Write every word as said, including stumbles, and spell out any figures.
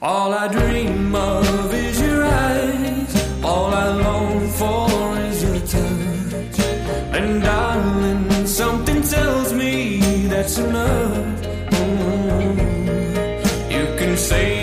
All I dream of is your eyes. All I long for is your touch. And darling, something tells me that's enough. Mm-hmm. You can say